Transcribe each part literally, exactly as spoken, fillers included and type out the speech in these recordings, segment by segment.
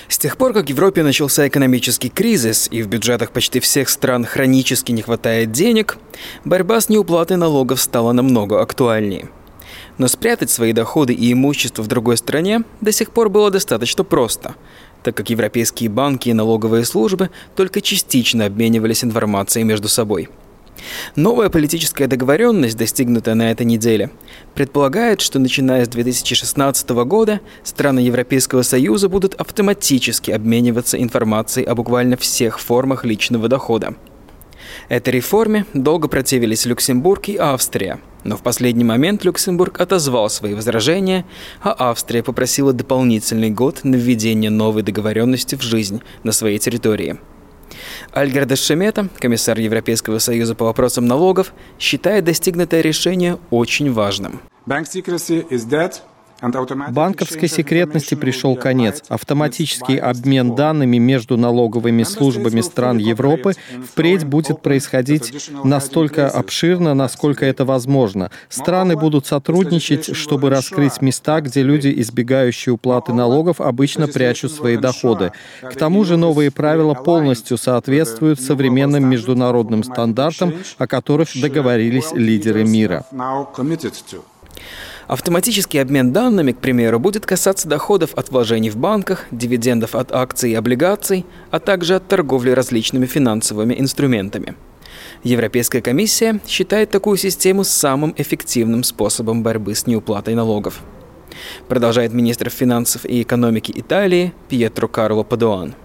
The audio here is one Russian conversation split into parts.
С тех пор, как в Европе начался экономический кризис и в бюджетах почти всех стран хронически не хватает денег, борьба с неуплатой налогов стала намного актуальнее. Но спрятать свои доходы и имущество в другой стране до сих пор было достаточно просто, так как европейские банки и налоговые службы только частично обменивались информацией между собой. Новая политическая договоренность, достигнутая на этой неделе, предполагает, что начиная с две тысячи шестнадцатого года страны Европейского Союза будут автоматически обмениваться информацией о буквально всех формах личного дохода. Этой реформе долго противились Люксембург и Австрия, но в последний момент Люксембург отозвал свои возражения, а Австрия попросила дополнительный год на введение новой договоренности в жизнь на своей территории. Альгердас Шемета, комиссар Европейского Союза по вопросам налогов, считает достигнутое решение очень важным. Банковской секретности пришел конец. Автоматический обмен данными между налоговыми службами стран Европы впредь будет происходить настолько обширно, насколько это возможно. Страны будут сотрудничать, чтобы раскрыть места, где люди, избегающие уплаты налогов, обычно прячут свои доходы. К тому же новые правила полностью соответствуют современным международным стандартам, о которых договорились лидеры мира. Автоматический обмен данными, к примеру, будет касаться доходов от вложений в банках, дивидендов от акций и облигаций, а также от торговли различными финансовыми инструментами. Европейская комиссия считает такую систему самым эффективным способом борьбы с неуплатой налогов. Продолжает министр финансов и экономики Италии Пьетро Карло Падуан.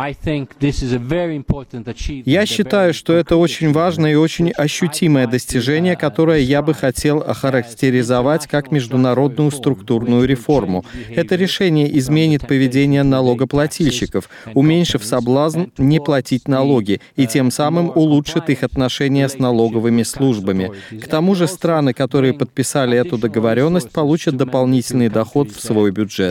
Я считаю, что это очень важное и очень ощутимое достижение, которое я бы хотел охарактеризовать как международную структурную реформу. Это решение изменит поведение налогоплательщиков, уменьшив соблазн не платить налоги, и тем самым улучшит их отношения с налоговыми службами. К тому же страны, которые подписали эту договоренность, получат дополнительный доход в свой бюджет.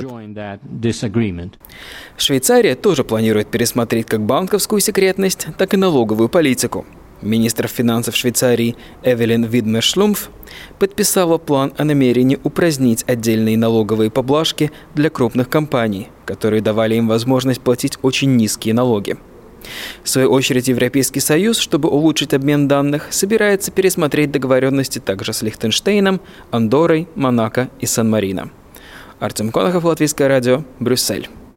Швейцария тоже планирует пересмотреть как банковскую секретность, так и налоговую политику. Министр финансов Швейцарии Эвелин Видмер-Шлумф подписала план о намерении упразднить отдельные налоговые поблажки для крупных компаний, которые давали им возможность платить очень низкие налоги. В свою очередь, Европейский Союз, чтобы улучшить обмен данных, собирается пересмотреть договоренности также с Лихтенштейном, Андоррой, Монако и Сан-Марино. Артем Конохов, Латвийское радио, Брюссель.